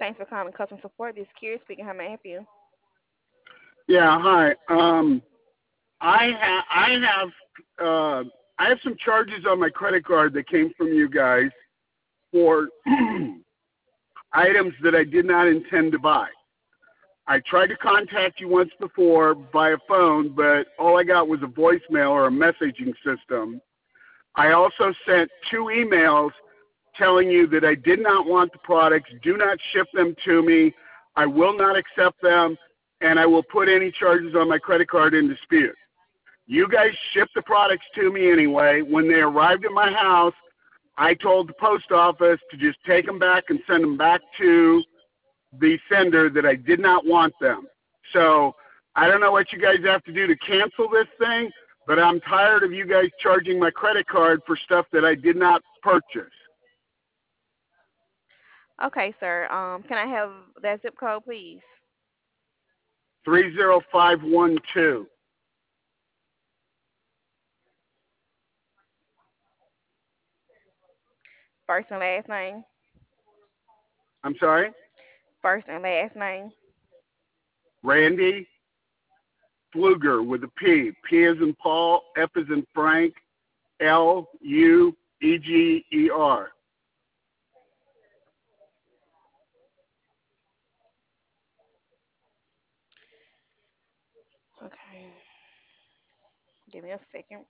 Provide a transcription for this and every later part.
Thanks for calling customer support. This is Kira speaking. How may I help you? Yeah, hi. I have some charges on my credit card that came from you guys for items that I did not intend to buy. I tried to contact you once before by phone, but all I got was a voicemail or a messaging system. I also sent two emails telling you that I did not want the products, do not ship them to me, I will not accept them, and I will put any charges on my credit card in dispute. You guys shipped the products to me anyway. When they arrived at my house, I told the post office to just take them back and send them back to the sender that I did not want them. So I don't know what you guys have to do to cancel this thing, but I'm tired of you guys charging my credit card for stuff that I did not purchase. Okay, sir. Can I have that zip code, please? 30512. First and last name. I'm sorry? First and last name. Randy Fluger with a P. P as in Paul, F as in Frank, Lueger. Okay. Give me a second.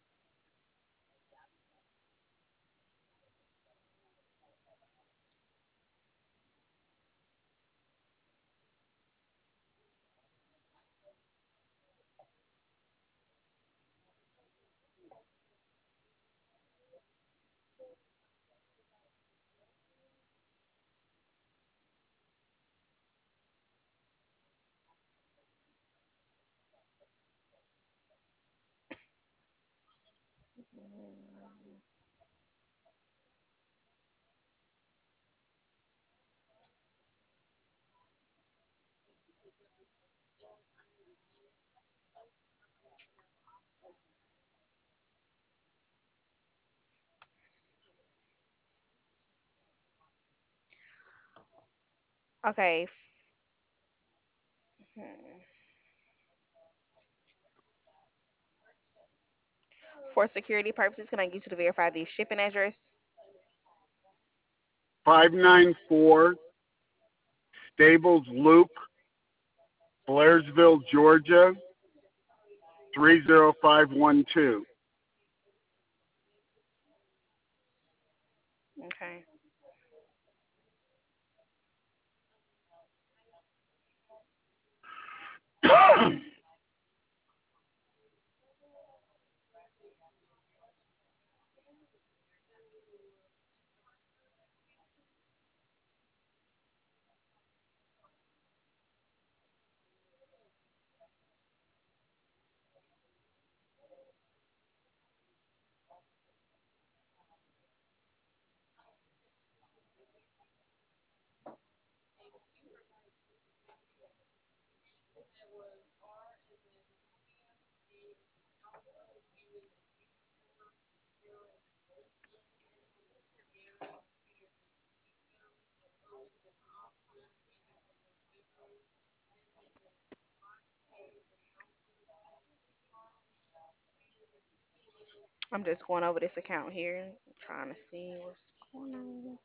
Okay. Hmm. For security purposes, can I get you to verify the shipping address? 594 Stables Loop, Blairsville, Georgia, 30512. Okay. I'm just going over this account here, trying to see what's going on.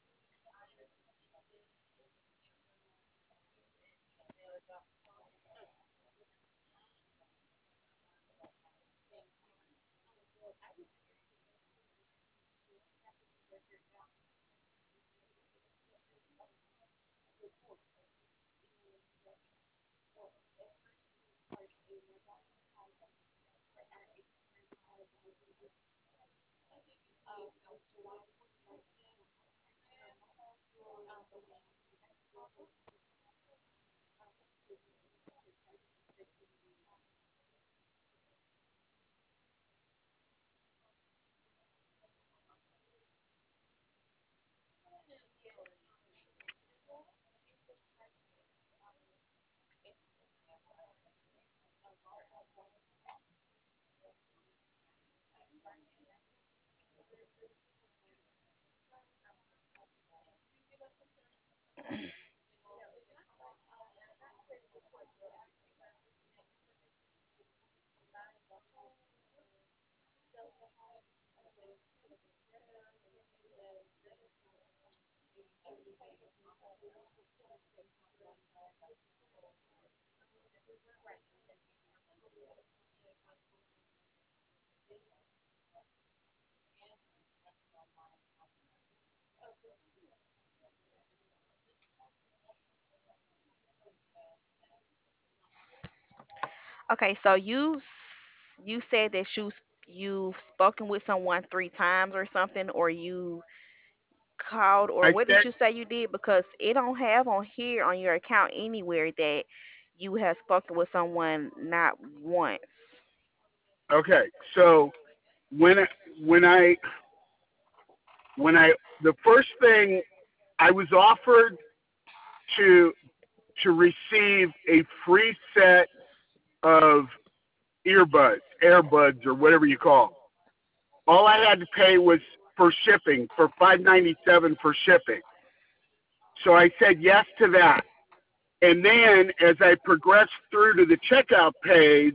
Okay, so you said that you've spoken with someone 3 times or something, or you called, or I what did said, you say you did? Because it don't have on here on your account anywhere that you have spoken with someone not once. okay, so when I, when I when I the first thing I was offered to to receive a free set of earbuds, or whatever you call 'em. All I had to pay was for shipping, for $5.97 for shipping. So I said yes to that. And then as I progressed through to the checkout page,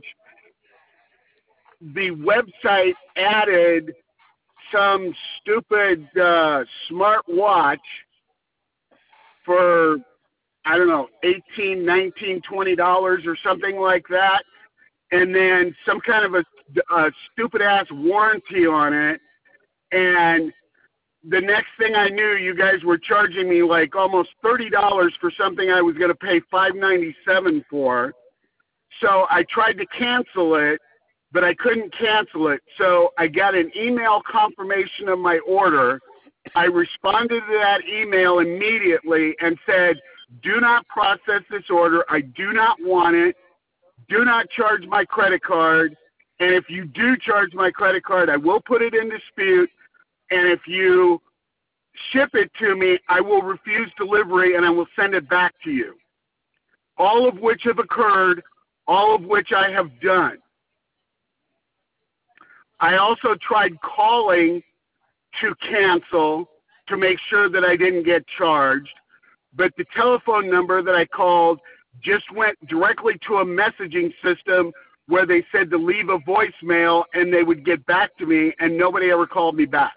the website added some stupid smart watch for, I don't know, 18, 19, $20 or something like that, and then some kind of a stupid ass warranty on it. And the next thing I knew, you guys were charging me like almost $30 for something I was going to pay $5.97 for. So I tried to cancel it, but I couldn't cancel it. So I got an email confirmation of my order. I responded to that email immediately and said, "Do not process this order. I do not want it. Do not charge my credit card. And if you do charge my credit card, I will put it in dispute. And if you ship it to me, I will refuse delivery and I will send it back to you." All of which have occurred, all of which I have done. I also tried calling to cancel to make sure that I didn't get charged, but the telephone number that I called just went directly to a messaging system where they said to leave a voicemail and they would get back to me, and nobody ever called me back.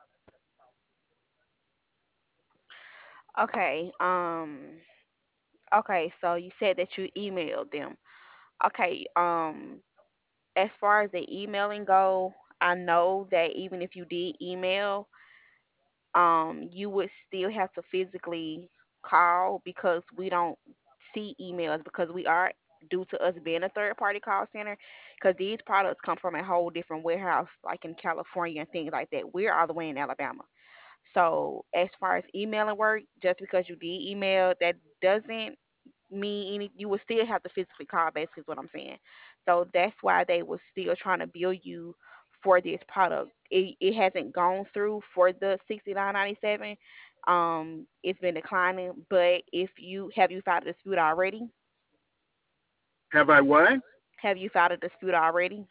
Okay, okay, so you said that you emailed them. Okay, as far as the emailing go, I know that even if you did email, you would still have to physically call because we don't see emails because we are due to us being a third party call center because these products come from a whole different warehouse like in California and things like that. We're all the way in Alabama. So as far as emailing work, just because you did email, that doesn't mean any. You would still have to physically call. Basically, is what I'm saying. So that's why they were still trying to bill you for this product. It hasn't gone through for the 69.97. It's been declining. But if you have you filed a dispute already? Have I what? Have you filed a dispute already?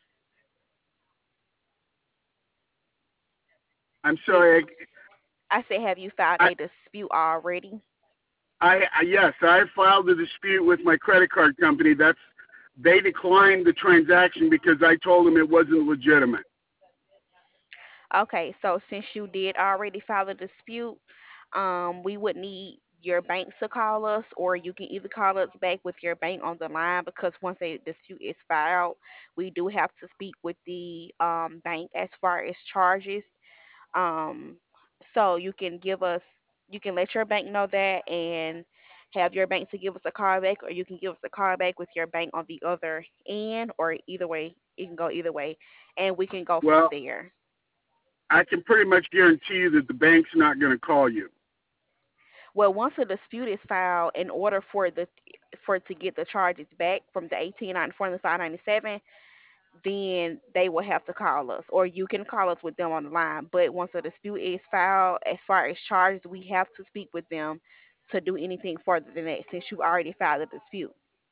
I'm Did sorry. I say have you filed I, a dispute already? yes, I filed a dispute with my credit card company. They declined the transaction because I told them it wasn't legitimate. Okay, so since you did already file a dispute, we would need your bank to call us, or you can either call us back with your bank on the line because once a dispute is filed, we do have to speak with the bank as far as charges. Um, so you can let your bank know that and have your bank to give us a call back, or you can give us a call back with your bank on the other end, or either way, it can go either way, and we can go from Well, there. I can pretty much guarantee you that the bank's not going to call you. Well, once a dispute is filed, in order for it to get the charges back from the 1894 and the 597, then they will have to call us, or you can call us with them on the line. But once a dispute is filed, as far as charges, we have to speak with them to do anything further than that, since you already filed a dispute.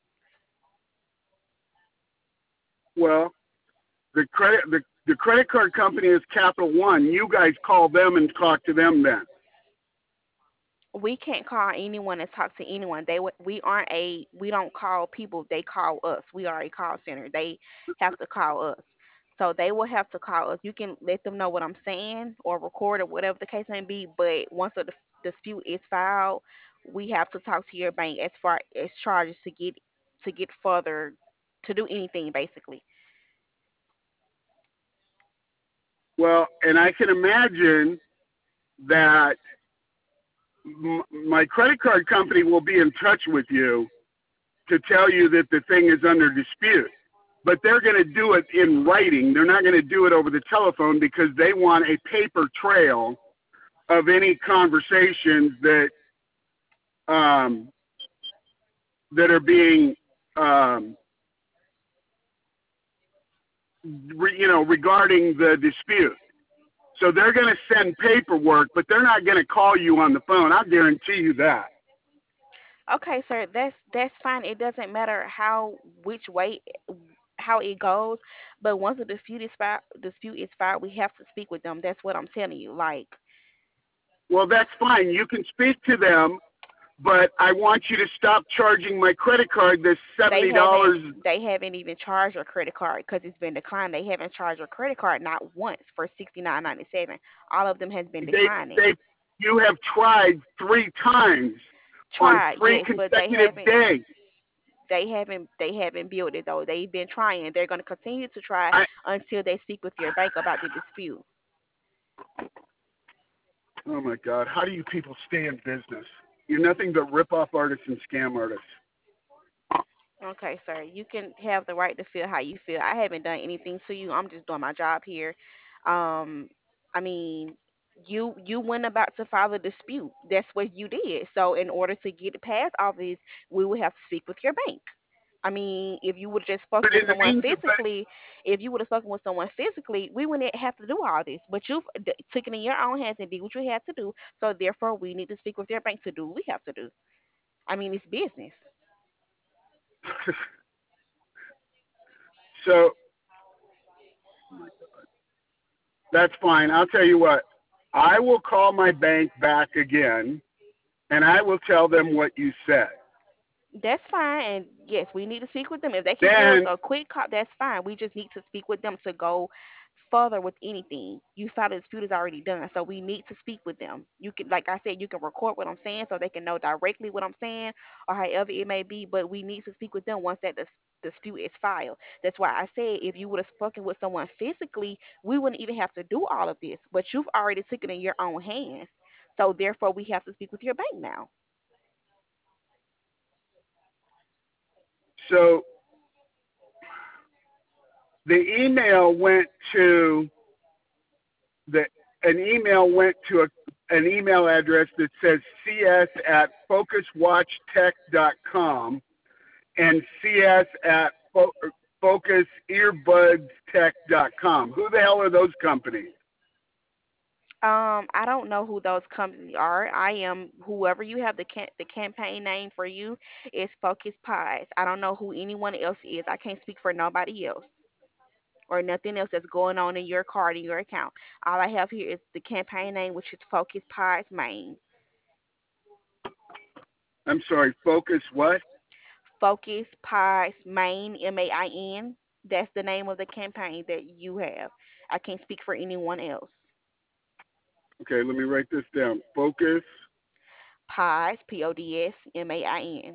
Well, the credit card company is Capital One. You guys call them and talk to them then. We can't call anyone and talk to anyone. We don't call people. They call us. We are a call center. They have to call us. So they will have to call us. You can let them know what I'm saying or record or whatever the case may be. But dispute is filed, we have to talk to your bank as far as charges to get further to do anything basically. Well, and I can imagine that my credit card company will be in touch with you to tell you that the thing is under dispute. But they're going to do it in writing. They're not going to do it over the telephone because they want a paper trail of any conversations um, that are being, um, regarding the dispute. So they're going to send paperwork, but they're not going to call you on the phone. I guarantee you that. Okay, sir, that's fine. It doesn't matter how which way how it goes, but once the dispute is filed, we have to speak with them. That's what I'm telling you. Like Well, that's fine. You can speak to them, but I want you to stop charging my credit card this they $70. haven't even charged your credit card because it's been declined. They haven't charged your credit card not once for 69.97. All of them has been They declining. they you have tried 3 times on Tried, 3 yes, but consecutive days. they haven't built it though. They've been trying. They're going to continue to try I until they speak with your bank about the dispute. Oh my God, how do you people stay in business? You're nothing but rip off artists and scam artists. Okay, sir. You can have the right to feel how you feel. I haven't done anything to you. I'm just doing my job here. Um, I mean, you went about to file a dispute. That's what you did. So in order to get it past all this, we would have to speak with your bank. I mean, if you would have just But spoken with in the someone meantime, physically, if you would have spoken with someone physically, we wouldn't have to do all this. But you took it in your own hands and did what you had to do. So therefore, we need to speak with your bank to do what we have to do. I mean, it's business. so that's fine. I'll tell you what. I will call my bank back again, and I will tell them what you said. That's fine. And yes, we need to speak with them. If they can give us Then, a quick call, that's fine. We just need to speak with them to go further with anything. You filed a dispute is already done, so we need to speak with them. You can, like I said, you can record what I'm saying so they can know directly what I'm saying or however it may be. But we need to speak with them once that dispute is filed. That's why I said if you would have spoken with someone physically, we wouldn't even have to do all of this. But you've already taken it in your own hands, so therefore we have to speak with your bank now. so the email went to the an email went to an email address that says cs at focuswatchtech.com and cs at focusearbudstech.com. Who the hell are those companies? I don't know who those companies are. I am whoever you have the campaign name for you is Focus Pies. I don't know who anyone else is. I can't speak for nobody else or nothing else that's going on in your card in your account. All I have here is the campaign name, which is Focus Pies Maine. I'm sorry, Focus what? Focus Pies Maine, MAIN. That's the name of the campaign that you have. I can't speak for anyone else. Okay, let me write this down. Focus, Pies, PODS, MAIN.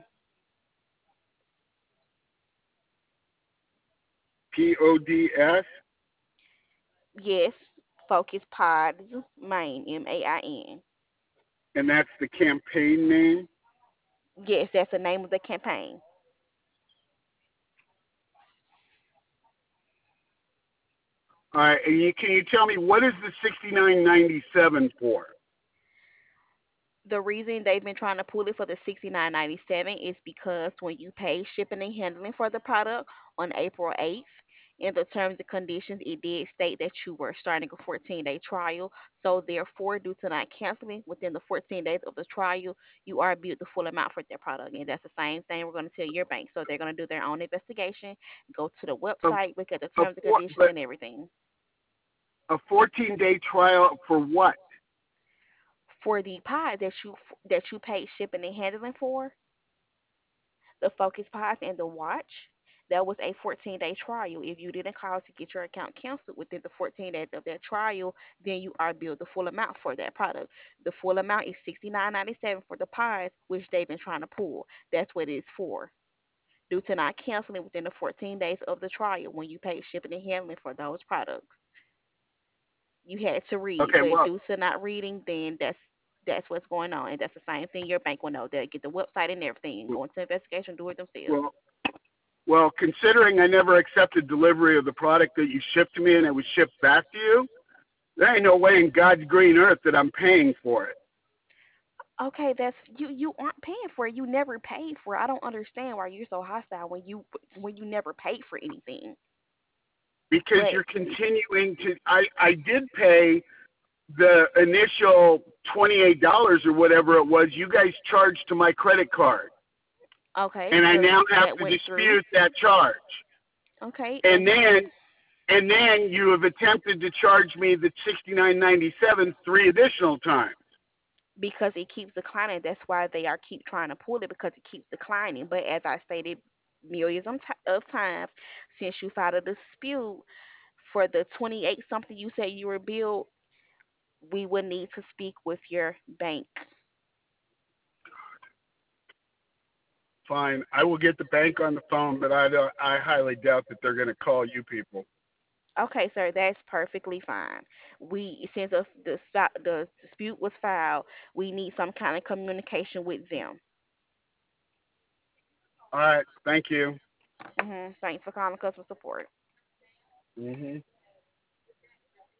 PODS, Yes, Focus Pods Maine, MAIN. and that's the campaign name. Yes, that's the name of the campaign. All right, and can you tell me what is the 69.97 for? The reason they've been trying to pull it for the 69.97 is because when you pay shipping and handling for the product on April 8th, in the terms and conditions, it did state that you were starting a 14-day trial. So therefore, due to not canceling within the 14 days of the trial, you are billed the full amount for that product. And that's the same thing we're going to tell your bank. So they're going to do their own investigation, go to the A, website, look at the a terms and four, conditions but and everything. a 14-day trial for what? For the pie that you paid shipping and handling for, the Focus Pies and the watch. That was a 14-day trial. If you didn't call to get your account canceled within the 14 days of that trial, then you are billed the full amount for that product. The full amount is $69.97 for the pies, which they've been trying to pull. That's what it is for. Due to not canceling within the 14 days of the trial when you paid shipping and handling for those products. You had to read, Okay, but well, due to not reading, then that's what's going on, and that's the same thing your bank will know. They'll get the website and everything, go into investigation, do it themselves. well, well, considering I never accepted delivery of the product that you shipped to me and it was shipped back to you, there ain't no way in God's green earth that I'm paying for it. Okay, that's you. You aren't paying for it. You never paid for it. I don't understand why you're so hostile when you never paid for anything. Because But you're continuing to I did pay the initial $28 or whatever it was you guys charged to my credit card, okay, and I so now have that to went through. dispute that charge. Okay, And then you have attempted to charge me the 69.97 three additional times. because it keeps declining. That's why they are keep trying to pull it because it keeps declining. But as I stated millions of times, since you filed a dispute for the 28 something you said you were billed, we would need to speak with your bank. Fine, I will get the bank on the phone, but I highly doubt that they're going to call you people. Okay, sir, that's perfectly fine. We since the dispute was filed, we need some kind of communication with them. All right, thank you. Thanks for calling customer support. Mhm.